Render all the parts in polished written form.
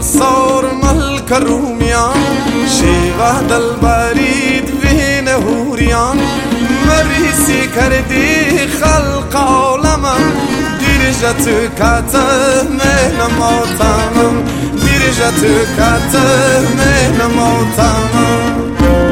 رخسار ملک رومیان، شیوه دل برید وین هوریان. مریسی کردی خلق عالمم، دیرجت کته مهن ماتمم، دیرجت کته مهن ماتمم.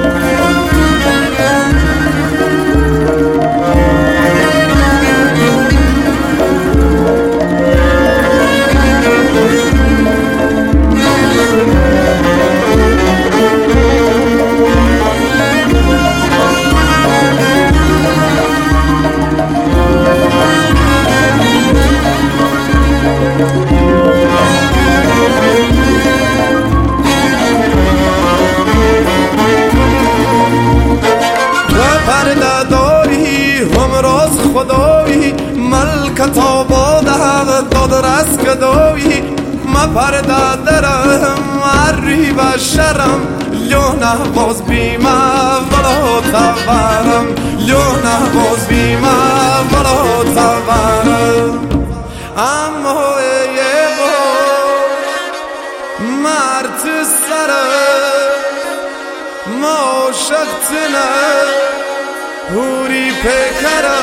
خدایی ملکت آباد حق داد رس کدایی. ما پرده درم عری بشرم، لیونه باز بیمه ولا تورم، لیونه باز بیمه ولا تورم. اما ای مرد سره ما شختنه هوری پیکره،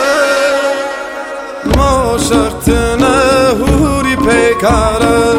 ما شختنه هوری پیکره.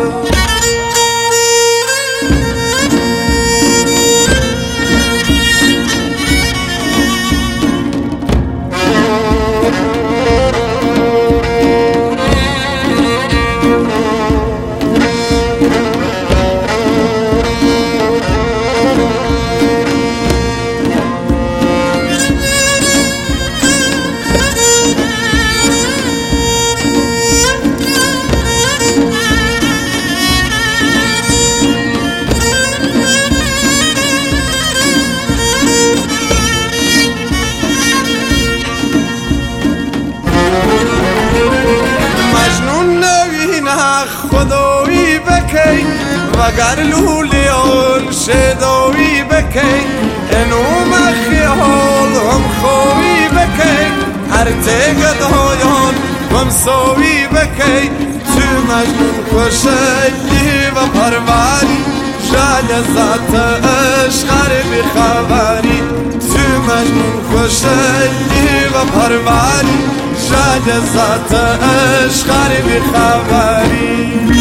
خدایی بکی وگر لولیان شدایی بکی، انوم خیال هم خوی بکی، هر تگدایان هم سوی بکی. تو مجنون کشیدی و پروری، جای ذات عشق بی خبری. تو مجنون کشیدی و پروری، جای ذات عشق بی خبری.